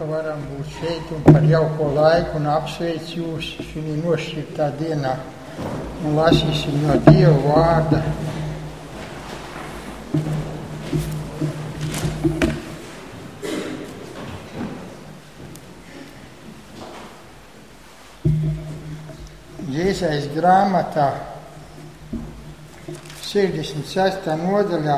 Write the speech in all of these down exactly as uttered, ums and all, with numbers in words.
ka varam būt šeit un par jauko laiku un apsveic jūs šī nošķirtā dienā un lasīsim no Dieva vārda. Jēzus grāmatā sešdesmit sestā nodaļā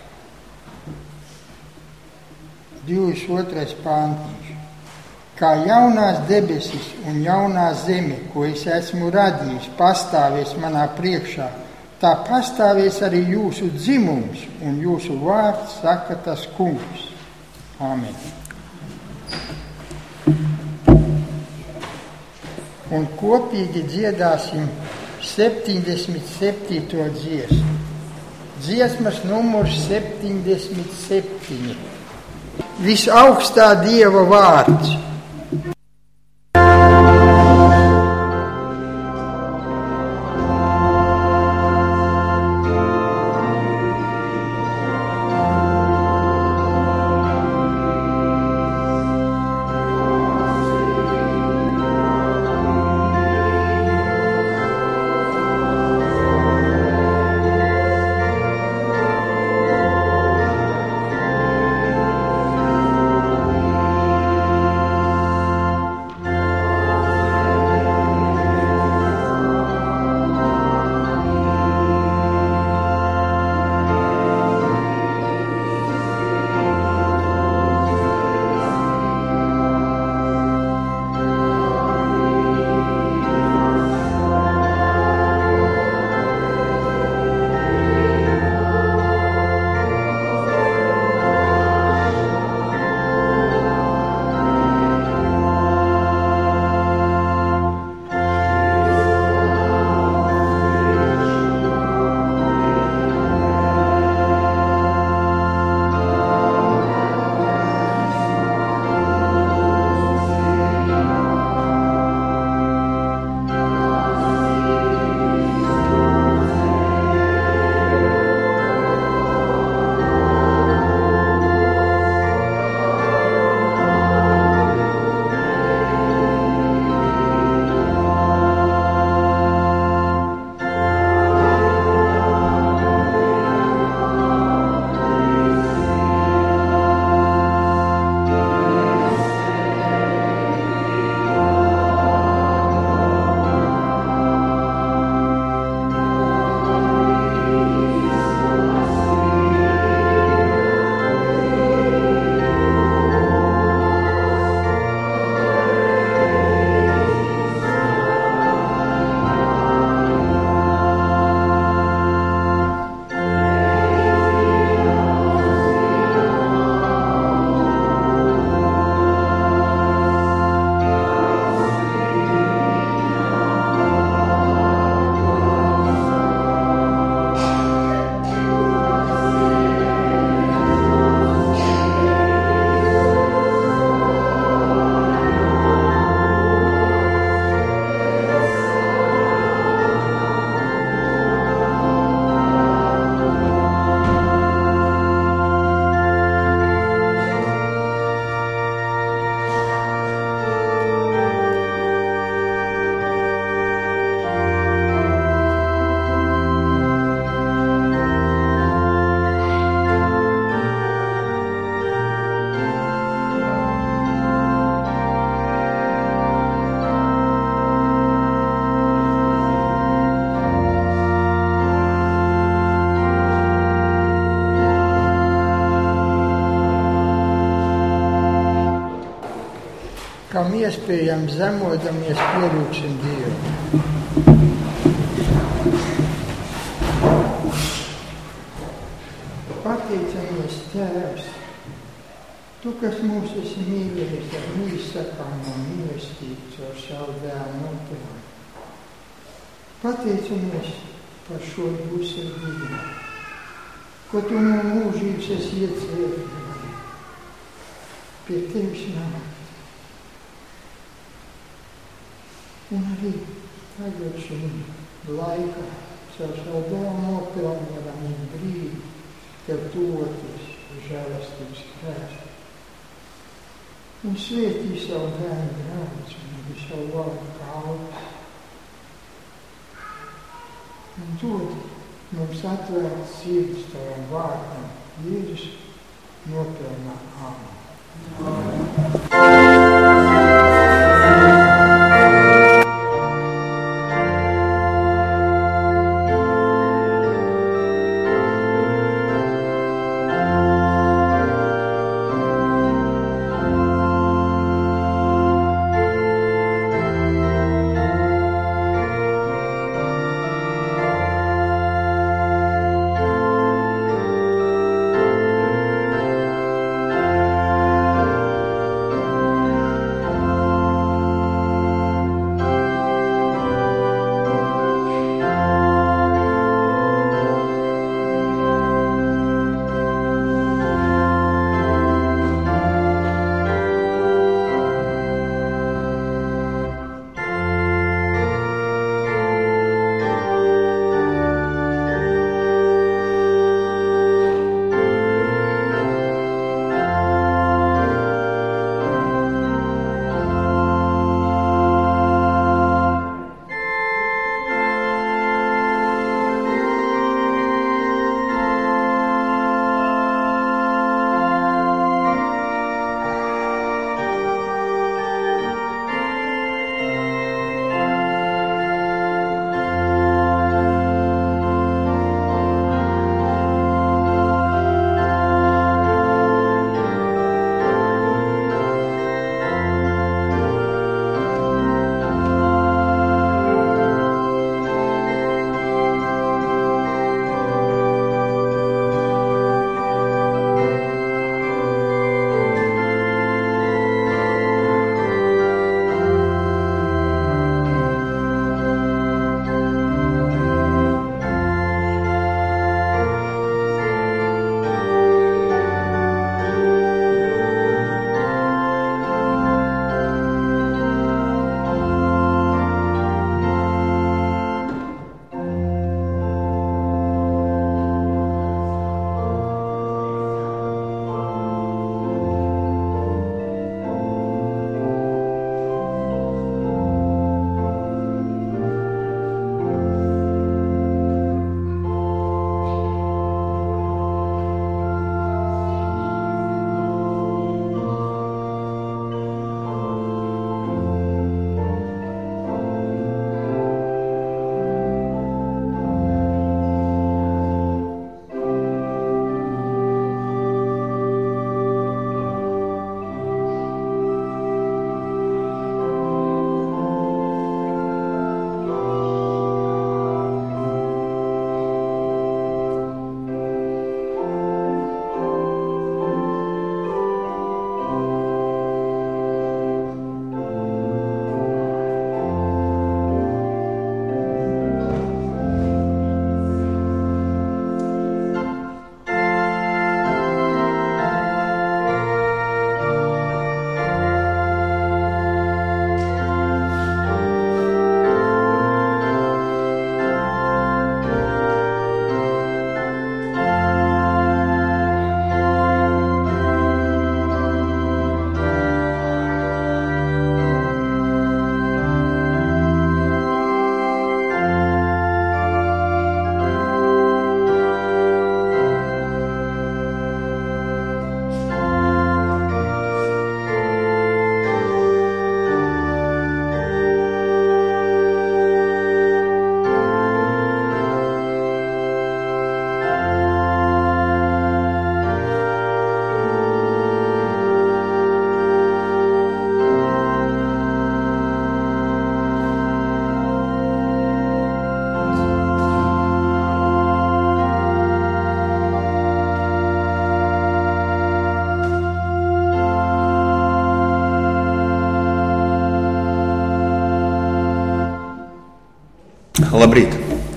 divdesmit otrais pāntiņš. Kā jaunās debesis un jaunā zeme, ko es esmu radījis, pastāvēs manā priekšā, tā pastāvēs arī jūsu dzimums un jūsu vārds, saka tas kungs. Āmen. Un kopīgi dziedāsim septiņdesmit septīto dziesmu. Dziesmas numurs septiņdesmit septiņi. Visaugstā Dieva vārds. Kam iespējams zemodamies pielūgsim Dievu. Pateicamies, Tēvs, Tu, kas mūs esi mīlējis ar neizsakāmo mīlestību caur savu dēlu nopelnu. Pateicamies par šo jūsirdību, ko Tu no mūžības esi iecerējis pie Tevis nākt. Un arī tagad šim laikā caur savu dēlu nopelnu varam ik brīdi Tev tuvoties žēlastības krēslu. Un svētī savu bērnu grēkus, un viņš savu vārdu kalpus. Un dod mums atvērt sirds tavam vārdam, Jēzus nopelnā. Āmen. Labrīt!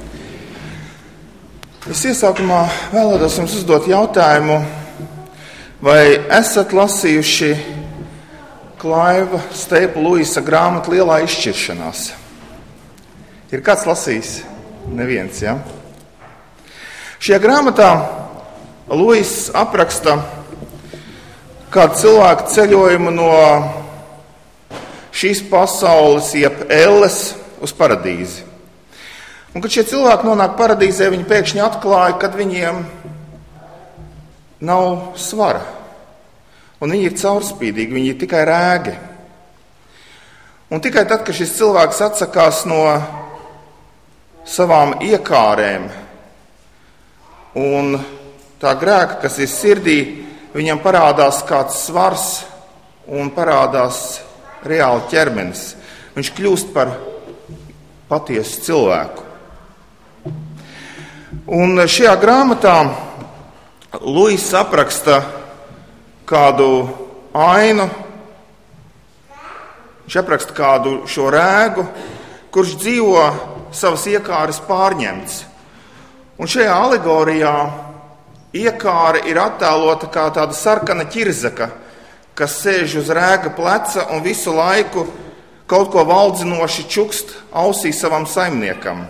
Es iesākumā vēlētos jums uzdot jautājumu, vai esat lasījuši Klaiva Steipa Luisa grāmatu Lielā izšķiršanās? Ir kāds lasījis? Neviens, ja? Šajā grāmatā Luis apraksta, kādu cilvēku ceļojumu no šīs pasaules, jeb elles, uz paradīzi. Un, kad šie cilvēki nonāk paradīzē, viņi pēkšņi atklāja, kad viņiem nav svara. Un viņi ir caurspīdīgi, viņi ir tikai rēgi. Un tikai tad, kad šis cilvēks atsakās no savām iekārēm un tā grēka, kas ir sirdī, viņam parādās kāds svars un parādās reāli ķermenis. Viņš kļūst par patiesu cilvēku. Un šajā grāmatā Luis apraksta kādu ainu, viņš apraksta kādu šo rēgu, kurš dzīvo savas iekāres pārņemts. Un šajā alegorijā iekāre ir attēlota kā tāda sarkana ķirzaka, kas sēž uz rēga pleca un visu laiku kaut ko valdzinoši čukst ausī savam saimniekam.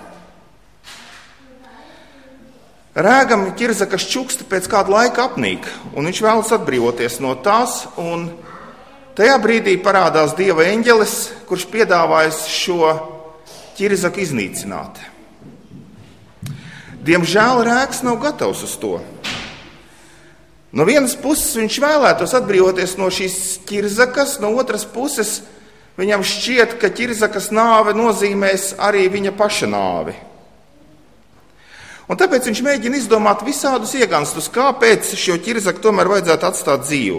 Rēgam ķirzakas čuksta pēc kāda laika apnīk, un viņš vēlas atbrīvoties no tās, un tajā brīdī parādās Dieva eņģelis, kurš piedāvājas šo ķirzaku iznīcināt. Diemžēl rēgs nav gatavs uz to. No vienas puses viņš vēlētos atbrīvoties no šīs ķirzakas, no otras puses viņam šķiet, ka ķirzakas nāve nozīmēs arī viņa paša nāvi. Un tāpēc viņš mēģina izdomāt visādus ieganstus, kāpēc šo ķirzaku tomēr vajadzētu atstāt dzīvu.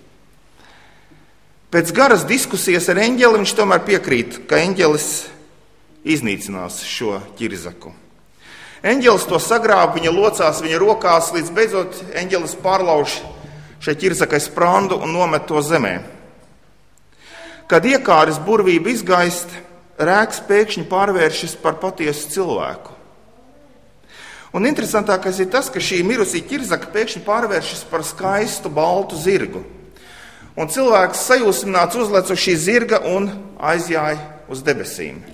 Pēc garas diskusijas ar eņģeli viņš tomēr piekrīt, ka eņģelis iznīcinās šo ķirzaku. Eņģelis to sagrāb, viņa locās viņa rokās, līdz beidzot eņģelis pārlauž šai ķirzakai sprandu un nomet to zemē. Kad iekāres burvība izgaist, rēks pēkšņi pārvēršas par patiesu cilvēku. Un interesantākais ir tas, ka šī mirusī ķirzaka pēkšņi pārvēršas par skaistu baltu zirgu. Un cilvēks sajūsmināts uzlec uz šī zirga un aizjāja uz debesīm.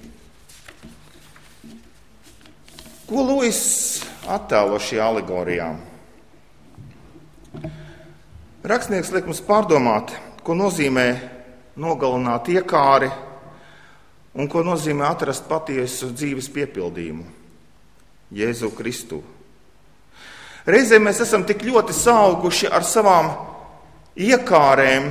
Ko Luis attēlo šī alegorijā? Rakstnieks liek mums pārdomāt, ko nozīmē nogalināt iekāri un ko nozīmē atrast patiesu dzīves piepildījumu. Jēzu Kristu. Reizēm mēs esam tik ļoti sauguši ar savām iekārēm,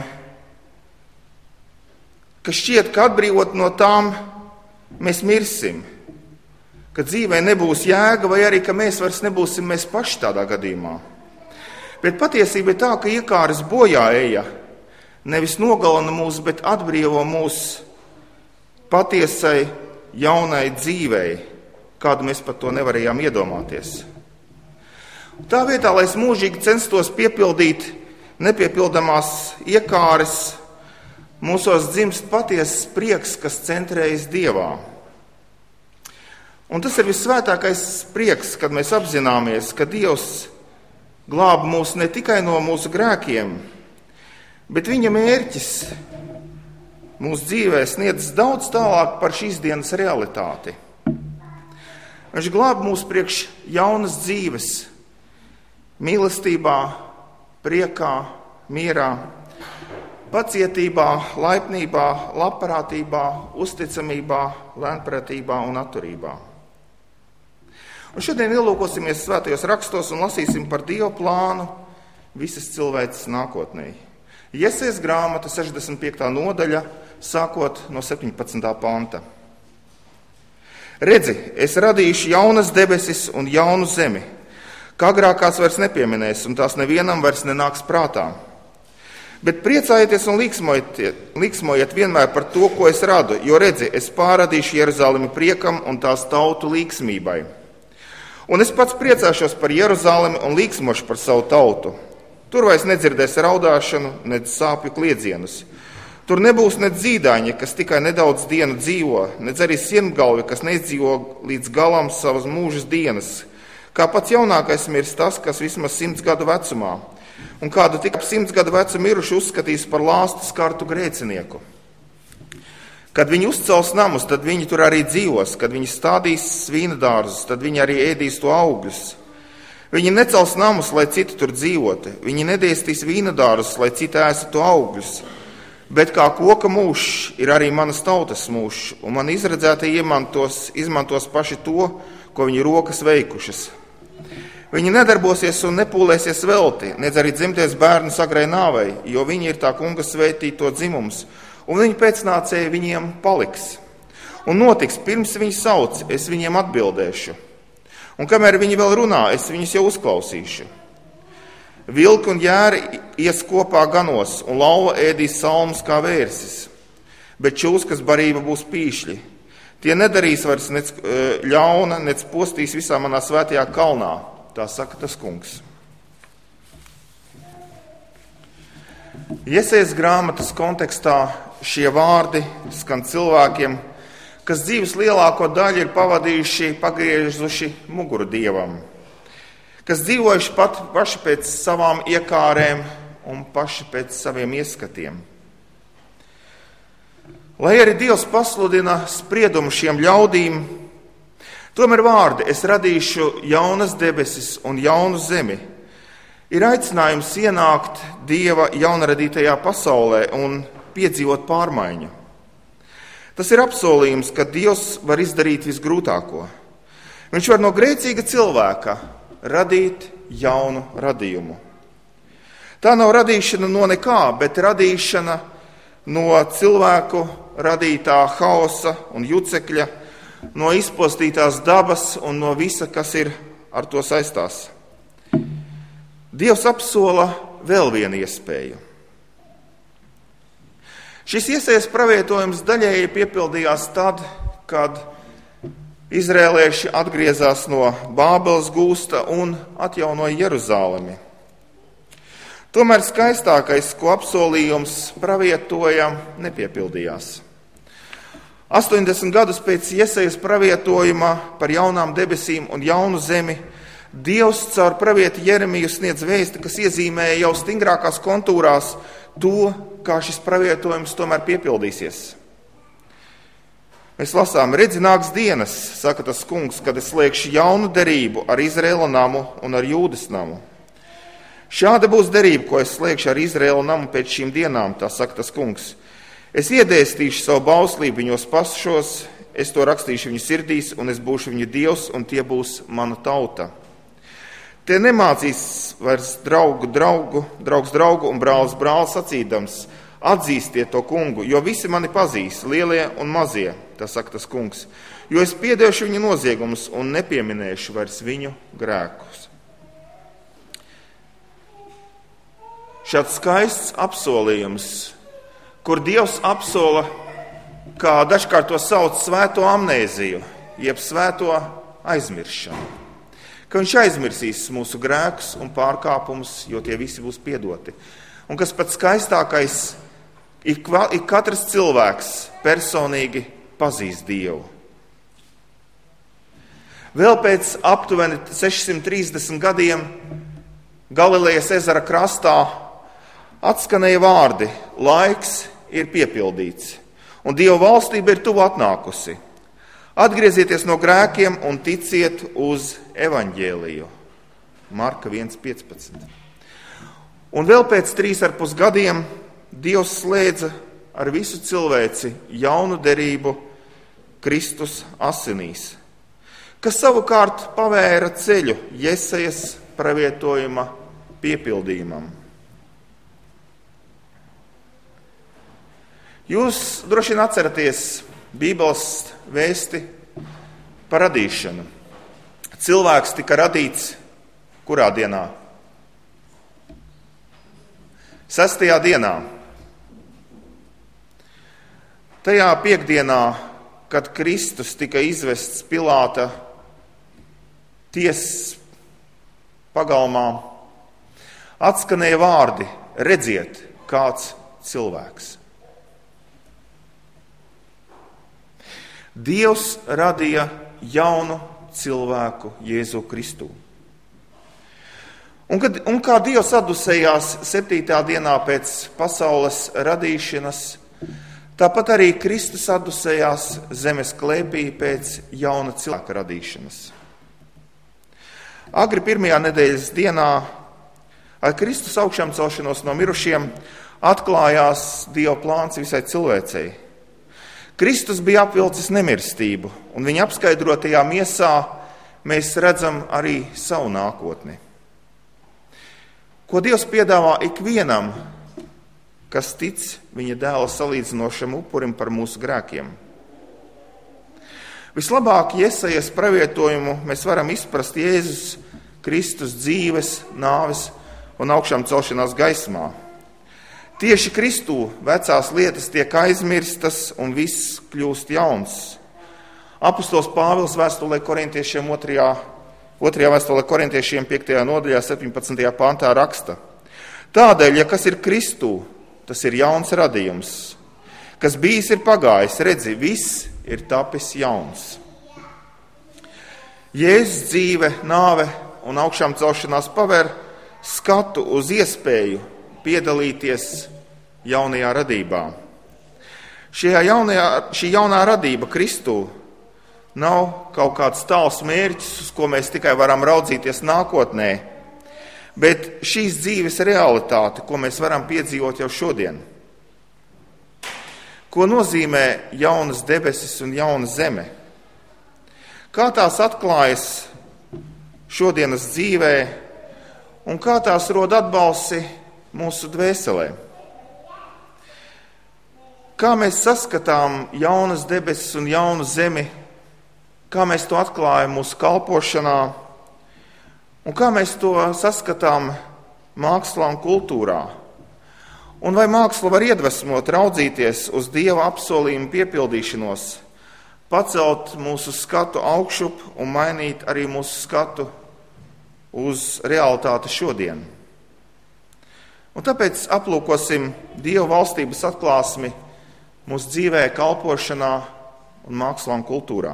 ka šķiet, ka atbrīvot no tām mēs mirsim, ka dzīvē nebūs jēga vai arī, ka mēs vairs nebūsim mēs paši tādā gadījumā. Bet patiesība ir tā, ka iekāres bojā eja nevis nogalina mūs, bet atbrīvo mūs patiesai jaunai dzīvei, kādu mēs pat to nevarējām iedomāties. Tā vietā, lai es mūžīgi censtos piepildīt nepiepildamās iekāres, mūsos dzimst patiesas prieks, kas centrējas Dievā. Un tas ir vissvētākais prieks, kad mēs apzināmies, ka Dievs glāb mūs ne tikai no mūsu grēkiem, bet viņa mērķis mūsu dzīvē sniedz daudz tālāk par šīs dienas realitāti. Viņš glāb mūs priekš jaunas dzīves, mīlestībā, priekā, mierā, pacietībā, laipnībā, labprātībā, uzticamībā, lēnprātībā un atturībā. Un šodien ielūkosimies svētajos rakstos un lasīsim par Dieva plānu visas cilvēces nākotnē. Jesajas grāmata sešdesmit piektā nodaļa, sākot no septiņpadsmitā panta. Redzi, es radīšu jaunas debesis un jaunu zemi, kā agrākās vairs nepieminēs, un tās nevienam vairs nenāks prātā. Bet priecājieties un līksmojiet, līksmojiet vienmēr par to, ko es radu, jo redzi, es pārradīšu Jeruzalemi priekam un tās tautu līksmībai. Un es pats priecāšos par Jeruzalemi un līksmošu par savu tautu. Tur vairs nedzirdēs raudāšanu, nec sāpju kliedzienus. Tur nebūs ne dzīdāņi, kas tikai nedaudz dienu dzīvo, nec arī siengalvi, kas neizdzīvo līdz galam savas mūžas dienas. Kā pats jaunākais mirs tas, kas vismaz simts gadu vecumā, un kādu tik ap simts gadu vecu mirušu uzskatīs par lāstu skartu grēcinieku. Kad viņi uzcels namus, tad viņi tur arī dzīvos, kad viņi stādīs svīna dārzus, tad viņi arī ēdīs to augļus. Viņi necels namus, lai citi tur dzīvotu. Viņi nediestīs vīnadārus, lai citi ēstu to augļus. Bet kā koka mūžs ir arī manas tautas mūžs, un man izredzētie iemantos, izmantos paši to, ko viņi rokas veikušas. Viņi nedarbosies un nepūlēsies velti, nedz arī dzimties bērnu sagrai nāvei, jo viņi ir tā kunga svētīto dzimums, un viņu pēcnācēji viņiem paliks. Un notiks, pirms viņi sauc, es viņiem atbildēšu. Un kamēr viņi vēl runā, es viņus jau uzklausīšu. Vilki un jēri ies kopā ganos, un lauva ēdīs salmus kā vērsis, bet čūskas barība būs pīšļi. Tie nedarīs vairs nec ļauna, nec postīs visā manā svētajā kalnā, tā saka tas kungs. Jesajas grāmatas kontekstā šie vārdi skan cilvēkiem, kas dzīves lielāko daļu ir pavadījuši, pagriezuši muguru Dievam, kas dzīvojuši pat paši pēc savām iekārēm un paši pēc saviem ieskatiem. Lai arī Dievs pasludina spriedumu šiem ļaudīm, tomēr vārdi es radīšu jaunas debesis un jaunu zemi, ir aicinājums ienākt Dieva jaunradītajā pasaulē un piedzīvot pārmaiņu. Tas ir apsolījums, ka Dievs var izdarīt visgrūtāko. Viņš var no grēcīga cilvēka radīt jaunu radījumu. Tā nav radīšana no nekā, bet radīšana no cilvēku radītā haosa un jucekļa, no izpostītās dabas un no visa, kas ir ar to saistās. Dievs apsola vēl vienu iespēju. Šis Jesajas pravietojums daļēji piepildījās tad, kad izrēlieši atgriezās no Bābeles gūsta un atjaunoja Jeruzalemi. Tomēr skaistākais, ko apsolījums pravietoja, nepiepildījās. astoņdesmit gadus pēc Jesajas pravietojuma par jaunām debesīm un jaunu zemi, Dievs caur pravieti Jeremiju sniedz vēsti, kas iezīmēja jau stingrākās kontūrās to, kā šis pravietojums tomēr piepildīsies. Mēs lasām, redzi nāks dienas, saka tas kungs, kad es slēgšu jaunu derību ar Izraēla namu un ar Jūdas namu. Šāda būs derība, ko es slēgšu ar Izraēla namu pēc šīm dienām, tā saka tas kungs. Es iedēstīšu savu bauslību viņos pašos, es to rakstīšu viņu sirdīs, un es būšu viņu Dievs, un tie būs mana tauta. Tie nemācīs vairs draugu draugu, draugs draugu un brālis brālis sacīdams, atzīstiet to kungu, jo visi mani pazīs, lielie un mazie, tā saka tas kungs, jo es piedēšu viņu noziegumus un nepieminēšu vairs viņu grēkus. Šāds skaists apsolījums, kur Dievs apsola, kā dažkārt to sauc svēto amnēziju, jeb svēto aizmiršanu. Ka viņš aizmirsīs mūsu grēkus un pārkāpumus, jo tie visi būs piedoti. Un kas pats skaistākais, ik, ik katrs cilvēks personīgi pazīst Dievu. Vēl pēc aptuveni sešsimt trīsdesmit gadiem Galilejas ezera krastā atskanēja vārdi, laiks ir piepildīts, un Dieva valstība ir tuvu atnākusi. Atgriezieties no grēkiem un ticiet uz evaņģēliju. Marka viens piecpadsmit. Un vēl pēc trīs ar pus gadiem Dievs slēdza ar visu cilvēci jaunu derību Kristus asinīs, kas savukārt pavēra ceļu Jesajas pravietojuma piepildījumam. Jūs droši vien atceraties Bībeles vēsti par radīšanu. Cilvēks tika radīts kurā dienā? Sestajā dienā. Tajā piekdienā, kad Kristus tika izvests Pilāta tiesas pagalmā, atskanēja vārdi, redziet, kāds cilvēks. Dievs radīja jaunu cilvēku Jēzu Kristu. Un, kad, un kā Dievs atdusējās septītā dienā pēc pasaules radīšanas, tāpat arī Kristus atdusējās zemes klēpī pēc jauna cilvēka radīšanas. Agri pirmajā nedēļas dienā ar Kristus augšām celšanos no mirušiem atklājās Dieva plāns visai cilvēcei. Kristus bija apvilcis nemirstību, un viņa apskaidrotajā miesā mēs redzam arī savu nākotni. Ko Dievs piedāvā ikvienam, kas tic viņa dēla salīdzinošam upurim par mūsu grēkiem. Vislabāk Jesajas pravietojumu mēs varam izprast Jēzus Kristus dzīves, nāves un augšām celšanās gaismā. Tieši Kristū vecās lietas tiek aizmirstas un viss kļūst jauns. Apostols Pāvils vēstulē korintiešiem otrajā, otrajā vēstulē korintiešiem piektajā nodaļā septiņpadsmitajā pantā raksta: Tādēļ, ja kas ir Kristū, tas ir jauns radījums. Kas bijis ir pagājis, redzi, viss ir tapis jauns. Jēzus dzīve, nāve un augšām celšanās paver skatu uz iespēju piedalīties jaunajā radībā. Šajā jaunajā, šī jaunā radība Kristū nav kaut kāds tāls mērķis, uz ko mēs tikai varam raudzīties nākotnē, bet šīs dzīves realitāte, ko mēs varam piedzīvot jau šodien. Ko nozīmē jaunas debesis un jauna zeme? Kā tās atklājas šodienas dzīvē un kā tās rod atbalsi mūsu dvēselē? Kā mēs saskatām jaunas debesis un jaunu zemi, kā mēs to atklājam mūsu kalpošanā un kā mēs to saskatām mākslā un kultūrā? Un vai māksla var iedvesmot raudzīties uz Dieva apsolījumu piepildīšanos, pacelt mūsu skatu augšup un mainīt arī mūsu skatu uz realitāti šodien? Un tāpēc aplūkosim Dieva valstības atklāsmi mūsu dzīvē, kalpošanā un mākslā un kultūrā.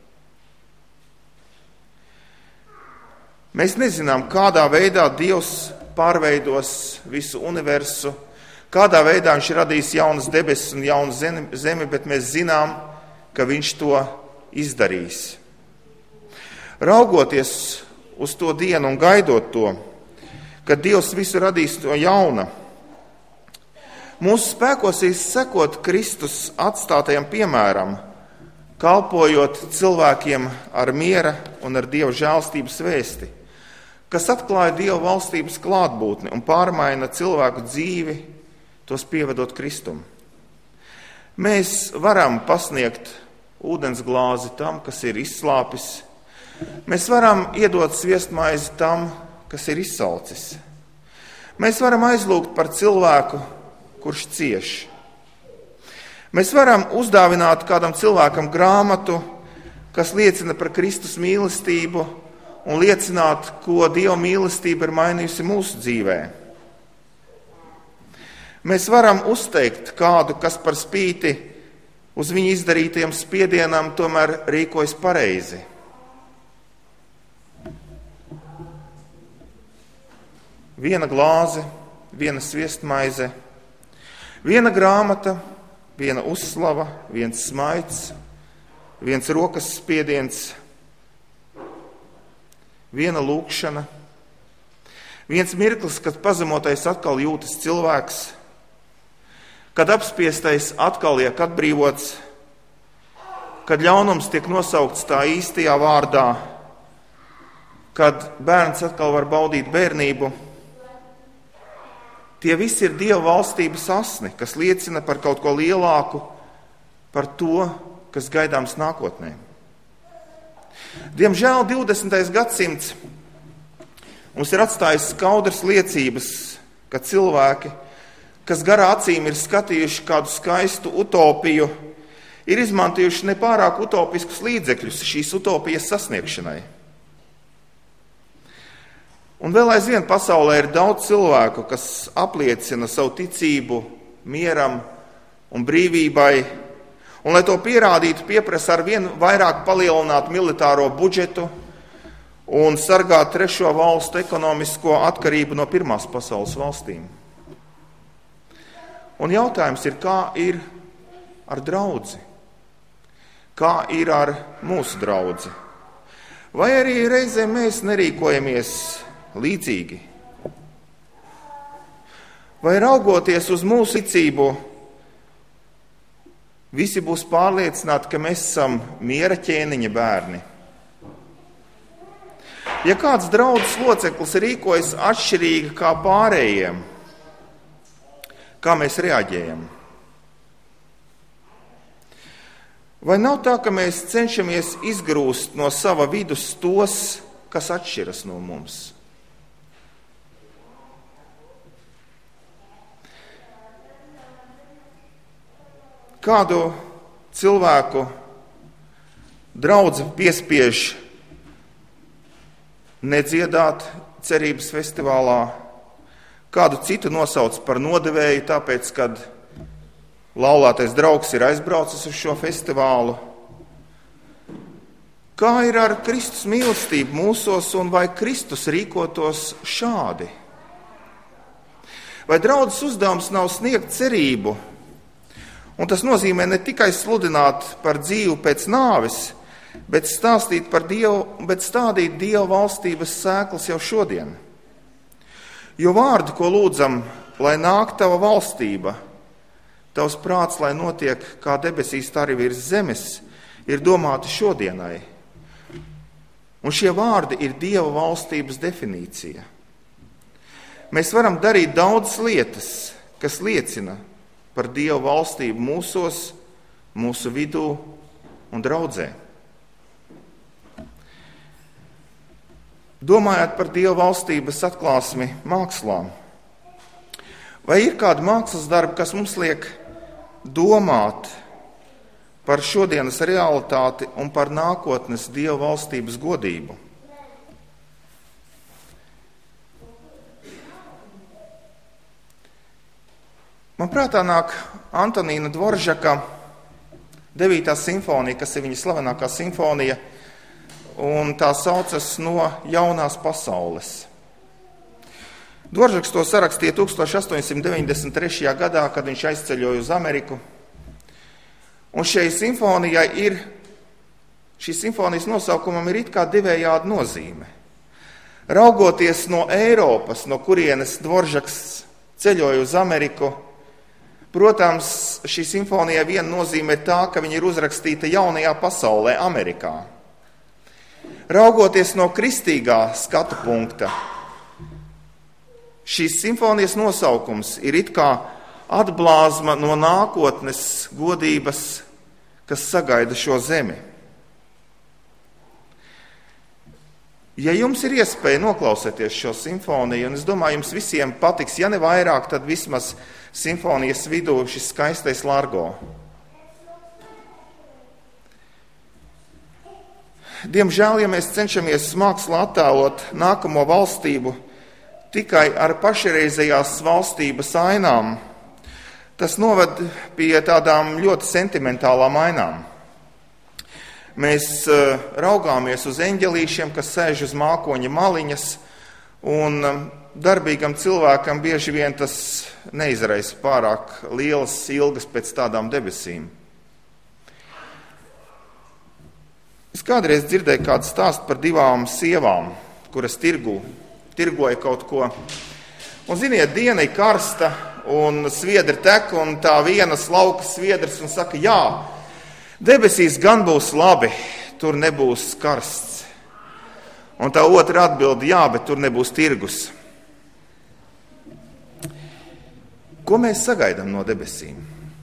Mēs nezinām, kādā veidā Dievs pārveidos visu universu, kādā veidā viņš radīs jaunas debesis un jaunu zemi, bet mēs zinām, ka viņš to izdarīs. Raugoties uz to dienu un gaidot to, kad Dievs visu radīs to jauna, mūsu spēkos ir sekot Kristus atstātajam piemēram, kalpojot cilvēkiem ar miera un ar Dieva žēlstības vēsti, kas atklāja Dieva valstības klātbūtni un pārmaina cilvēku dzīvi, tos pievedot Kristum. Mēs varam pasniegt ūdensglāzi tam, kas ir izslāpis. Mēs varam iedot sviestmaizi tam, kas ir izsalcis. Mēs varam aizlūgt par cilvēku, kurš cieš. Mēs varam uzdāvināt kādam cilvēkam grāmatu, kas liecina par Kristus mīlestību un liecināt, ko Dieva mīlestība ir mainījusi mūsu dzīvē. Mēs varam uzteikt kādu, kas par spīti uz viņu izdarītajiem spiedienam tomēr rīkojas pareizi. Viena glāze, viena sviestmaize, viena grāmata, viena uzslava, viens smaids, viens rokas spiediens, viena lūkšana, viens mirklis, kad pazemotais atkal jūtas cilvēks, kad apspiestais atkal tiek atbrīvots, kad ļaunums tiek nosaukts tā īstajā vārdā, kad bērns atkal var baudīt bērnību. Tie visi ir Dieva valstības asni, kas liecina par kaut ko lielāku, par to, kas gaidāms nākotnē. Diemžēl divdesmitais gadsimts mums ir atstājis skaudras liecības, ka cilvēki, kas garā acīm ir skatījuši kādu skaistu utopiju, ir izmantojuši nepārāk utopiskus līdzekļus šīs utopijas sasniegšanai. Un vēl aizvien pasaulē ir daudz cilvēku, kas apliecina savu ticību mieram un brīvībai, un, lai to pierādītu, pieprasa ar vien vairāk palielināt militāro budžetu un sargāt trešo valstu ekonomisko atkarību no pirmās pasaules valstīm. Un jautājums ir, kā ir ar draudzi? Kā ir ar mūsu draudzi? Vai arī reizēm mēs nerīkojamies līdzīgi? Vai raugoties uz mūsu ticību, visi būs pārliecināti, ka mēs esam miera ķēniņa bērni? Ja kāds draudzes loceklis rīkojas atšķirīgi kā pārējiem, kā mēs reaģējam? Vai nav tā, ka mēs cenšamies izgrūst no sava vidus tos, kas atšķiras no mums? Kādu cilvēku draudze piespiež nedziedāt cerības festivālā, kādu citu nosauc par nodevēju, tāpēc, kad laulātais draugs ir aizbraucis uz šo festivālu. Kā ir ar Kristus mīlestību mūsos un vai Kristus rīkotos šādi? Vai draudzes uzdevums nav sniegt cerību? Un tas nozīmē ne tikai sludināt par dzīvi pēc nāves, bet stāstīt par Dievu, bet stādīt Dieva valstības sēklas jau šodien. Jo vārdi, ko lūdzam, lai nāk tava valstība, tavs prāts, lai notiek kā debesīs, tā arī virs zemes, ir domāti šodienai. Un šie vārdi ir Dieva valstības definīcija. Mēs varam darīt daudzas lietas, kas liecina par Dieva valstību mūsos, mūsu vidū un draudzē. Domājot par Dieva valstības atklāsmi mākslā, vai ir kāda mākslas darba, kas mums liek domāt par šodienas realitāti un par nākotnes Dieva valstības godību? Man prātā nāk Antonīna Dvoržaka devītā simfonija, kas ir viņa slavenākā simfonija, un tā saucas No jaunās pasaules. Dvoržaks to sarakstīja tūkstoš astoņsimt deviņdesmit trešajā gadā, kad viņš aizceļoja uz Ameriku. Un šai simfonijai ir, šīs simfonijas nosaukumam ir it kā divējāda nozīme. Raugoties no Eiropas, no kurienes Dvoržaks ceļoja uz Ameriku, protams, šī simfonija viena nozīme ir tā, ka viņa ir uzrakstīta jaunajā pasaulē, Amerikā. Raugoties no kristīgā skatu punkta, šīs simfonijas nosaukums ir it kā atblāzma no nākotnes godības, kas sagaida šo zemi. Ja jums ir iespēja noklausēties šo simfoniju, un es domāju, jums visiem patiks, ja ne vairāk, tad vismaz simfonijas vidū šis skaistais largo. Diemžēl, ja mēs cenšamies mākslā attēlot nākamo valstību tikai ar pašreizējās valstības ainām, tas noved pie tādām ļoti sentimentālām ainām. Mēs uh, raugāmies uz eņģelīšiem, kas sēž uz mākoņa maliņas, un uh, darbīgam cilvēkam bieži vien tas neizraisa pārāk lielas ilgas pēc tādām debesīm. Es kādreiz dzirdēju kādu stāstu par divām sievām, kuras tirgu, tirgoja kaut ko. Un, ziniet, diena ir karsta, un sviedri tek, un tā viena slauka sviedrs un saka, jā, debesīs gan būs labi, tur nebūs karsts. Un tā otra atbild, jā, bet tur nebūs tirgus. Ko mēs sagaidām no debesīm?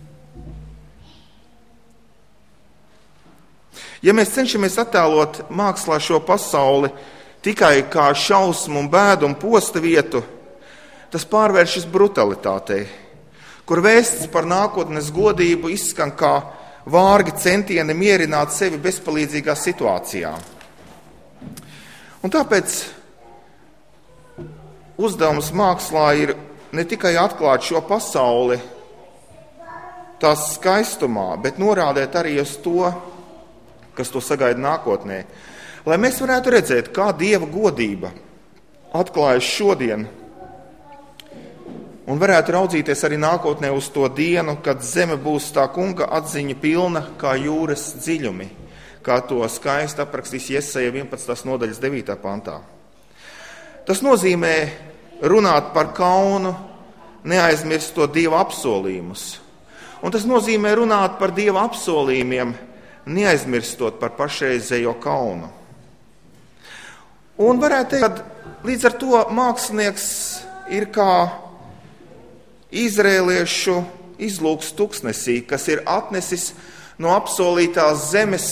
Ja mēs cenšamies attēlot mākslā šo pasauli tikai kā šausmu un bēdu un posta vietu, tas pārvēršas brutalitātei, kur vēsts par nākotnes godību izskan kā vārgi centieni mierināt sevi bezpalīdzīgā situācijā. Un tāpēc uzdevums mākslā ir ne tikai atklāt šo pasauli tās skaistumā, bet norādēt arī uz to, kas to sagaida nākotnē. Lai mēs varētu redzēt, kā Dieva godība atklājas šodien un varētu raudzīties arī nākotnē uz to dienu, kad zeme būs tā kunga atziņa pilna kā jūras dziļumi, kā to skaisti aprakstīs Jesaja vienpadsmitās nodaļas devītā pantā. Tas nozīmē runāt par kaunu, neaizmirstot Dieva apsolījumus. Un tas nozīmē runāt par Dieva apsolījumiem, neaizmirstot par pašreizējo kaunu. Un varētu teikt, ka līdz ar to mākslinieks ir kā izrēliešu izlūks tuksnesī, kas ir atnesis no apsolītās zemes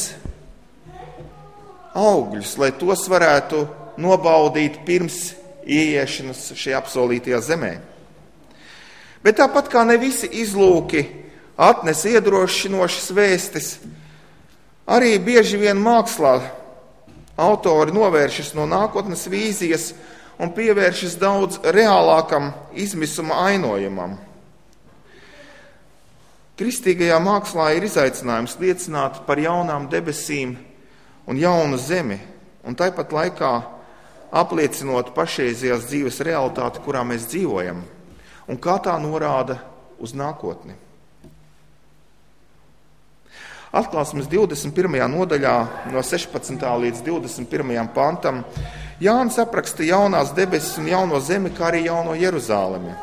augļus, lai tos varētu nobaudīt pirms ieiešanas šajā apsolītajā zemē. Bet tāpat kā ne visi izlūki atnes iedrošinošas vēstis, arī bieži vien mākslā autori novēršas no nākotnes vīzijas un pievēršas daudz reālākam izmisuma ainojumam. Kristīgajā mākslā ir izaicinājums liecināt par jaunām debesīm un jaunu zemi, un tāpat laikā apliecinot pašreizējās dzīves realitāti, kurā mēs dzīvojam, un kā tā norāda uz nākotni. Atklāsmes divdesmit pirmajā nodaļā no sešpadsmitā līdz divdesmit pirmajam pantam Jānis apraksta jaunās debesis un jauno zemi, kā arī jauno Jeruzālemi.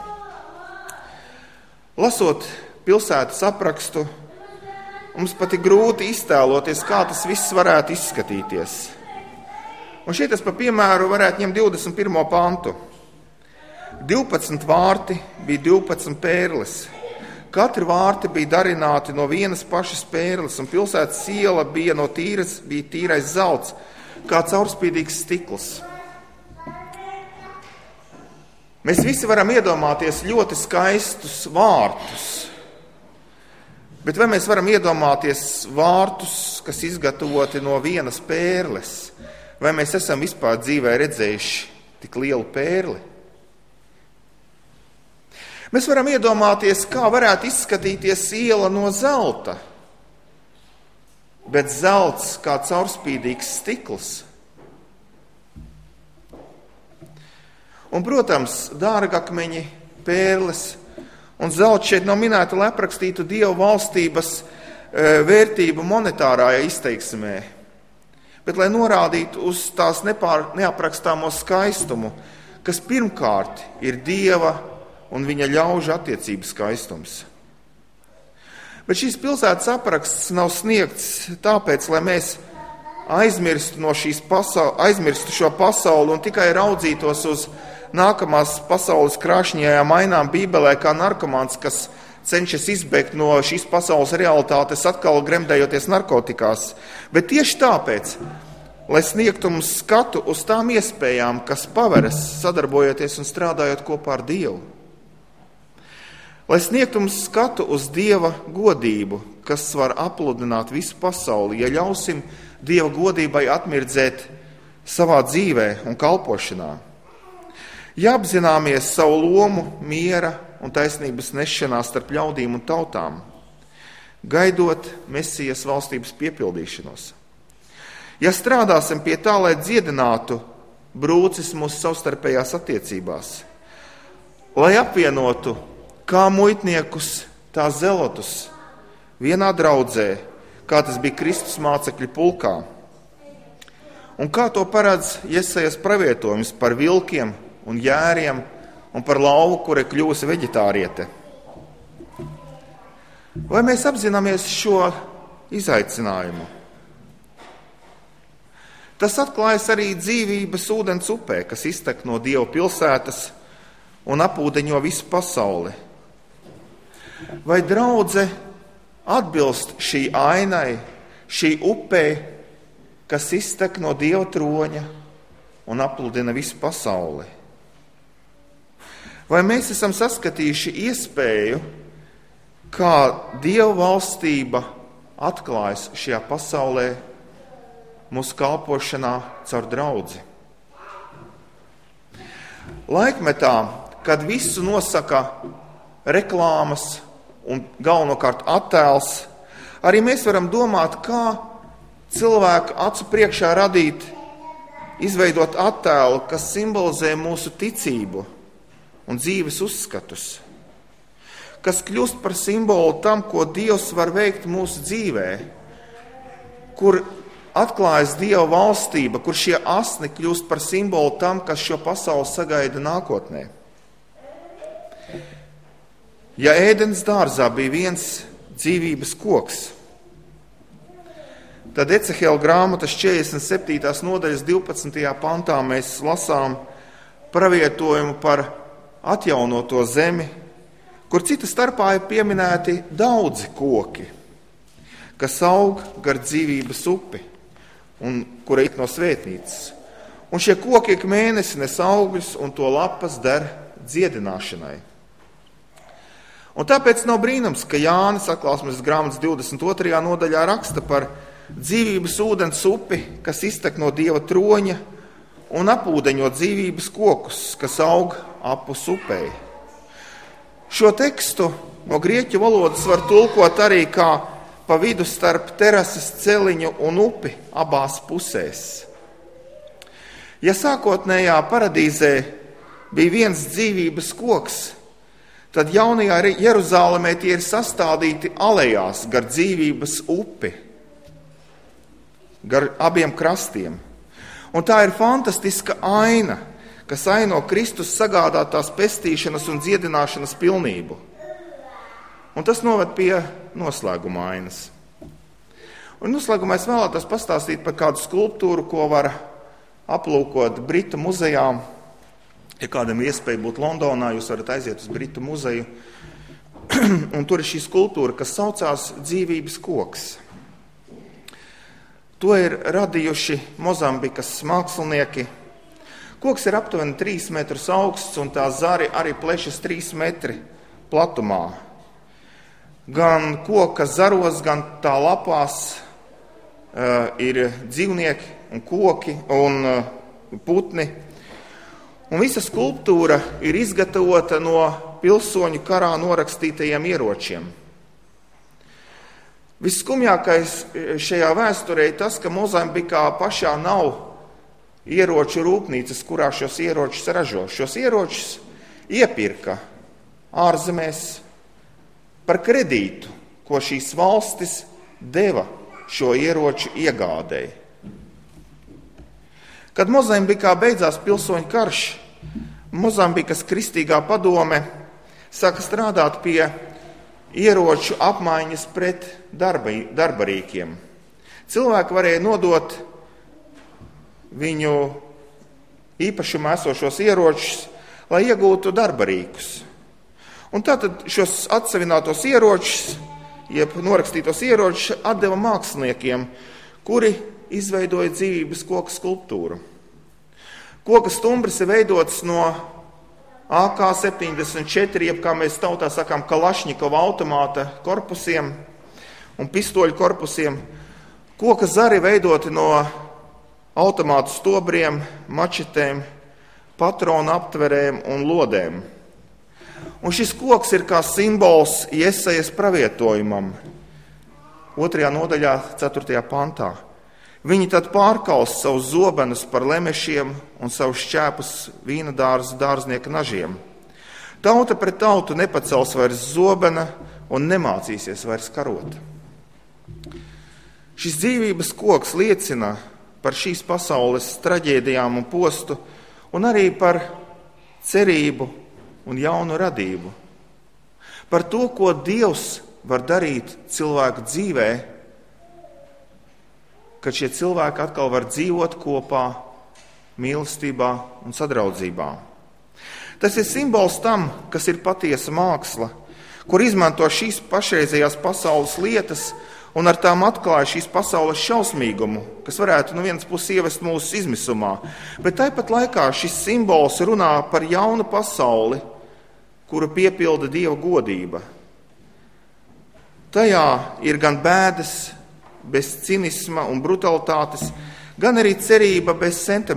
Lasot pilsētas aprakstu, mums pat ir grūti iztēloties, kā tas viss varētu izskatīties. Un šeit es pa piemēru varētu ņemt divdesmit pirmo pantu. divpadsmit vārti bija divpadsmit pērles. Katri vārti bija darināti no vienas pašas pērles, un pilsētas iela bija no tīras, bija tīrais zelts, kā caurspīdīgs stikls. Mēs visi varam iedomāties ļoti skaistus vārtus, bet vai mēs varam iedomāties vārtus, kas izgatavoti no vienas pērles? Vai mēs esam vispār dzīvē redzējuši tik lielu pērli? Mēs varam iedomāties, kā varētu izskatīties iela no zelta, bet zelts kā caurspīdīgs stikls. Un, protams, dārgakmeņi, pērles un zelts šeit nav minēta, lai aprakstītu Dieva valstības e, vērtību monetārajā izteiksmē, bet lai norādītu uz tās nepār, neaprakstāmo skaistumu, kas pirmkārt ir Dieva un viņa ļaužu attiecību skaistums. Bet šīs pilsētas apraksts nav sniegts tāpēc, lai mēs aizmirstu, no šīs pasaul, aizmirstu šo pasauli un tikai raudzītos uz nākamās pasaules krāšņajām ainām Bībelē kā narkomāns, kas cenšas izbēgt no šīs pasaules realitātes, atkal gremdējoties narkotikās. Bet tieši tāpēc, lai sniegtu mums skatu uz tām iespējām, kas paveras sadarbojoties un strādājot kopā ar Dievu. Lai sniegtu mums skatu uz Dieva godību, kas var apludināt visu pasauli, ja ļausim Dieva godībai atmirdzēt savā dzīvē un kalpošanā. Ja apzināmies savu lomu miera un taisnības nešanā starp ļaudīm un tautām, gaidot Mesijas valstības piepildīšanos. Ja strādāsim pie tā, lai dziedinātu brūcis mūsu savstarpējās attiecībās, lai apvienotu kā muitniekus, tā zelotus vienā draudzē, kā tas bija Kristus mācekļu pulkā. Un kā to paredz Jesajas pravietojums par vilkiem un jēriem un par lauvu, kura kļūsi veģetāriete. Vai mēs apzināmies šo izaicinājumu? Tas atklājas arī dzīvības ūdens upē, kas iztek no Dieva pilsētas un apūdeņo visu pasauli. Vai draudze atbilst šī ainai, šī upē, kas iztek no Dieva troņa un apludina visu pasauli? Vai mēs esam saskatījuši iespēju, kā Dieva valstība atklājas šajā pasaulē mūsu kalpošanā caur draudzi? Laikmetā, kad visu nosaka reklāmas un galvenokārt attēls, arī mēs varam domāt, kā cilvēku acu priekšā radīt, izveidot attēlu, kas simbolizē mūsu ticību un dzīves uzskatus, kas kļūst par simbolu tam, ko Dievs var veikt mūsu dzīvē, kur atklājas Dieva valstība, kur šie asni kļūst par simbolu tam, kas šo pasauli sagaida nākotnē. Ja Ēdens dārzā bija viens dzīvības koks, tad Ecehēla grāmatas četrdesmit septītās nodaļas divpadsmitajā pantā mēs lasām pravietojumu par atjaunoto zemi, kur cita starpā ir pieminēti daudzi koki, kas aug gar dzīvības upi un kura ik no svētnīcas. Un šie koki ik mēnesi nes augļus un to lapas der dziedināšanai. Un tāpēc nav brīnums, ka Jānis atklāsmes grāmatas divdesmit otrajā nodaļā raksta par dzīvības ūdens upi, kas iztek no Dieva troņa un apūdeņo dzīvības kokus, kas aug apus upei. Šo tekstu no grieķu valodas var tulkot arī kā pa vidu starp terases celiņu un upi abās pusēs. Ja sākotnējā paradīzē bija viens dzīvības koks, tad jaunajā Jeruzālemē tie ir sastādīti alejās gar dzīvības upi, gar abiem krastiem. Un tā ir fantastiska aina, kas aino Kristus sagādātās pestīšanas un dziedināšanas pilnību. Un tas noved pie noslēguma ainas. Un noslēgumā es vēlētos pastāstīt par kādu skulptūru, ko var aplūkot Britu muzejā. Ja kādam iespēja būt Londonā, jūs varat aiziet uz Britu muzeju. Un tur ir šī skulptūra, kas saucās Dzīvības koks. To ir radījuši Mozambikas mākslinieki. Koks ir aptuveni trīs metrus augsts, un tā zari arī plešas trīs metri platumā. Gan koka zaros, gan tā lapās uh, ir dzīvnieki un koki un uh, putni. Un visa skulptūra ir izgatavota no pilsoņu karā norakstītajiem ieročiem. Visskumjākais šajā vēsturē ir tas, ka Mozambikā pašā nav ieroču rūpnīcas, kurā šos ieročus ražo. Šos ieročus iepirka ārzemēs par kredītu, ko šīs valstis deva šo ieroču iegādēji. Kad Mozambikā beidzās pilsoņu karš, Mozambikas kristīgā padome sāka strādāt pie ieroču apmaiņas pret darba, darbarīkiem. Cilvēki varēja nodot viņu īpašumā esošos ieročus, lai iegūtu darbarīkus. Un tātad šos atsevinātos ieročus, jeb norakstītos ieročus, atdeva māksliniekiem, kuri izveidoja dzīvības koka skulptūru. Koka stumbris ir veidots no A K septiņdesmit četri, jeb kā mēs tautā sakām, Kalašņikova automāta korpusiem un pistoļu korpusiem. Koka zari veidoti no automātu stobriem, mačetēm, patronu aptverēm un lodēm. Un šis koks ir kā simbols Jesajas pravietojumam, otrajā nodaļā, ceturtajā pantā. Viņi tad pārkals savus zobenus par lemešiem un savus šķēpus vīna dārza dārznieka nažiem. Tauta pret tautu nepacels vairs zobena un nemācīsies vairs karot. Šis dzīvības koks liecina par šīs pasaules traģēdijām un postu un arī par cerību un jaunu radību. Par to, ko Dievs var darīt cilvēku dzīvē, kad šie cilvēki atkal var dzīvot kopā, mīlestībā un sadraudzībā. Tas ir simbols tam, kas ir patiesa māksla, kur izmanto šīs pašreizējās pasaules lietas un ar tām atklāja šīs pasaules šausmīgumu, kas varētu no vienas puses ievest mūsu izmisumā. Bet tāpat laikā šis simbols runā par jaunu pasauli, kuru piepilda Dieva godība. Tajā ir gan bēdas, bez cinisma un brutalitātes, gan arī cerība bez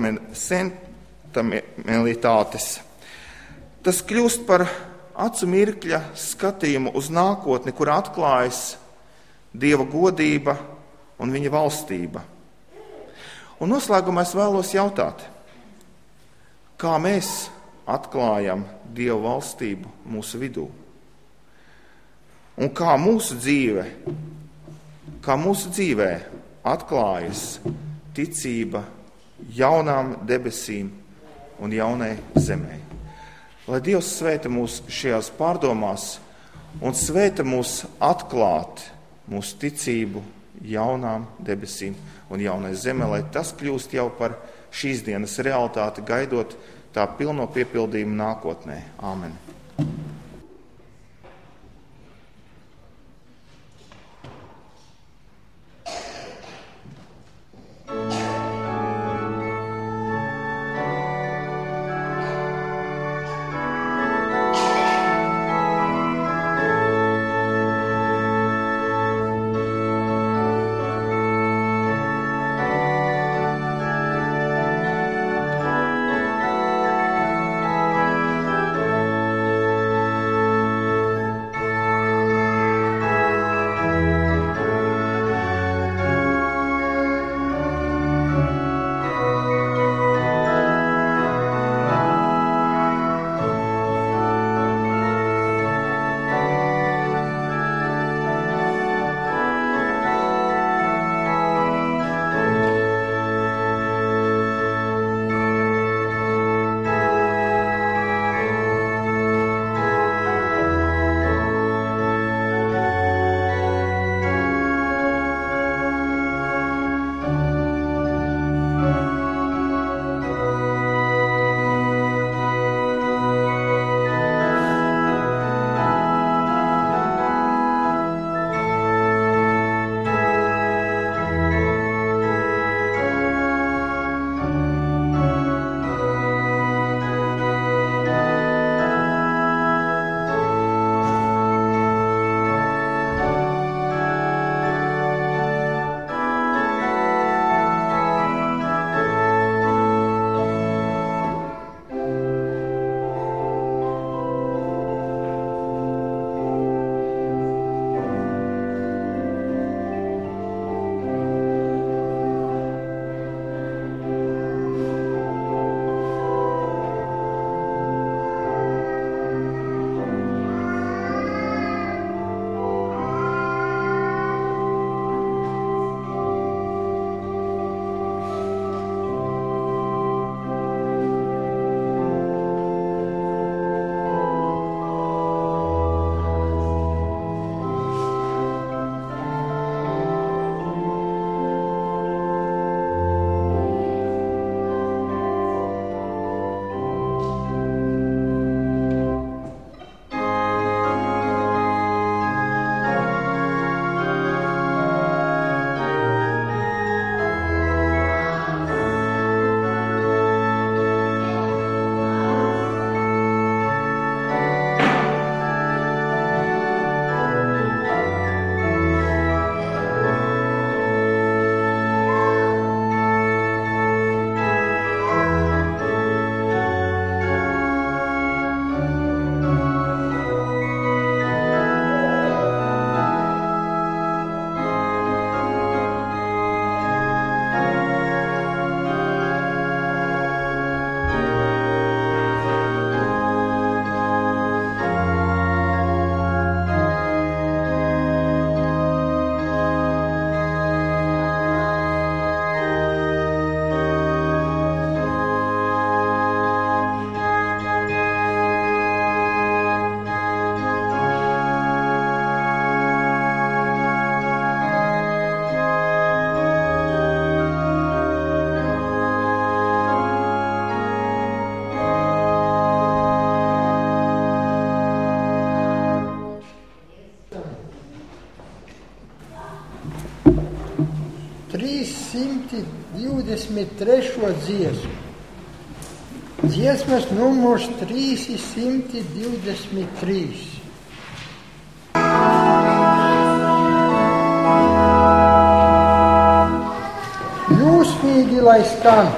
sentimentalitātes. Tas kļūst par acu mirkļa skatījumu uz nākotni, kur atklājas Dieva godība un viņa valstība. Un noslēgumā es vēlos jautāt, kā mēs atklājam Dieva valstību mūsu vidū? Un kā mūsu dzīve, kā mūsu dzīvē atklājas ticība jaunām debesīm un jaunai zemē. Lai Dievs svēta mūs šajās pārdomās un svēta mūs atklāt mūsu ticību jaunām debesīm un jaunai zemē, lai tas kļūst jau par šīs dienas realitāti, gaidot tā pilno piepildījumu nākotnē. Āmen. trīssimt divdesmit trešo dziesmu. Dziesmas numurs trīssimt divdesmit trīs. Jūsmīgi lai skan.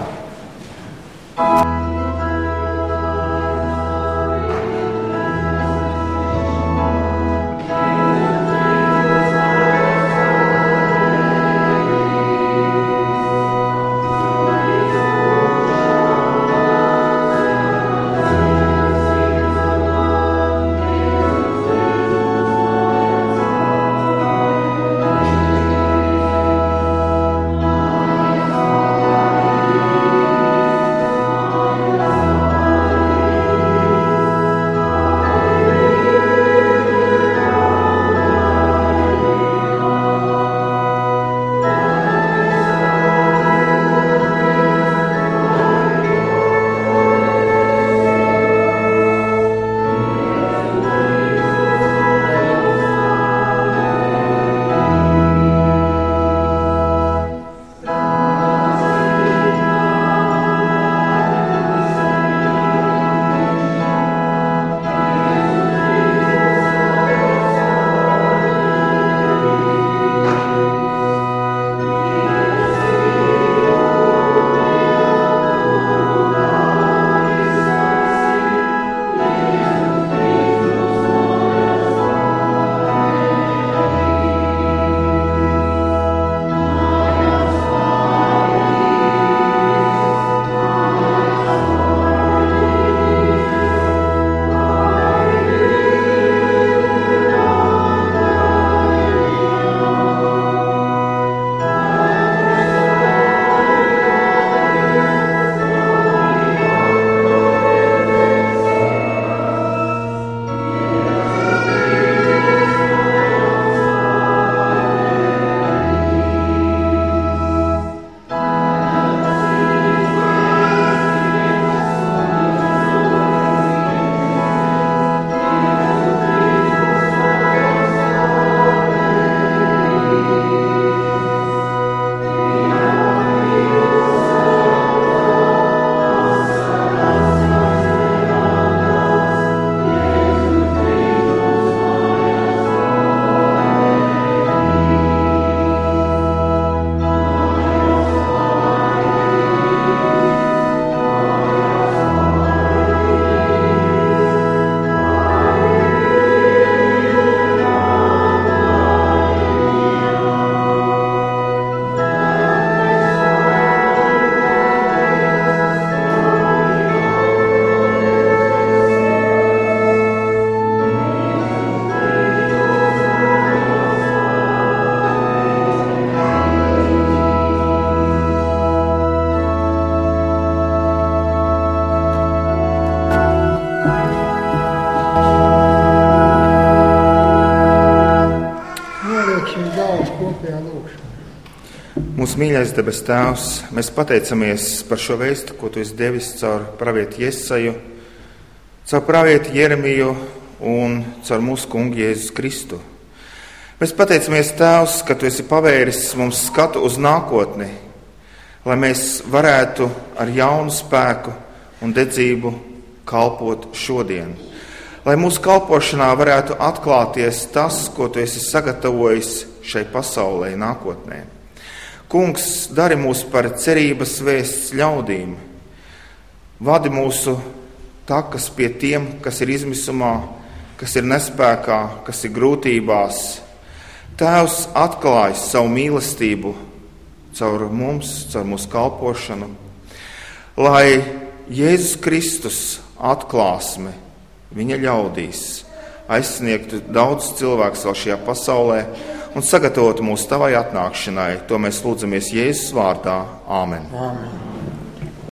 svētajā lūgšanā. Mūsu mīļais debes Tēvs, mēs pateicamies par šo vēstu, ko Tu esi devis caur pravieti Jesaju, caur pravieti Jeremiju un caur mūsu kungu Jēzus Kristu. Mēs pateicamies, Tēvs, ka Tu esi pavēris mums skatu uz nākotni, lai mēs varētu ar jaunu spēku un dedzību kalpot šodien. Lai mūsu kalpošanā varētu atklāties tas, ko Tu esi sagatavojis šai pasaulē nākotnē. Kungs, dari mūs par cerības vēsts ļaudīm. Vadi mūsu takas pie tiem, kas ir izmisumā, kas ir nespēkā, kas ir grūtībās. Tēvs, atklāj savu mīlestību caur mums, caur mūsu kalpošanu, lai Jēzus Kristus atklāsme viņa ļaudīs aizsniegtu daudz cilvēkus vēl šajā pasaulē un sagatavotu mūs Tavai atnākšanai. To mēs lūdzamies Jēzus vārdā. Āmen. Āmen.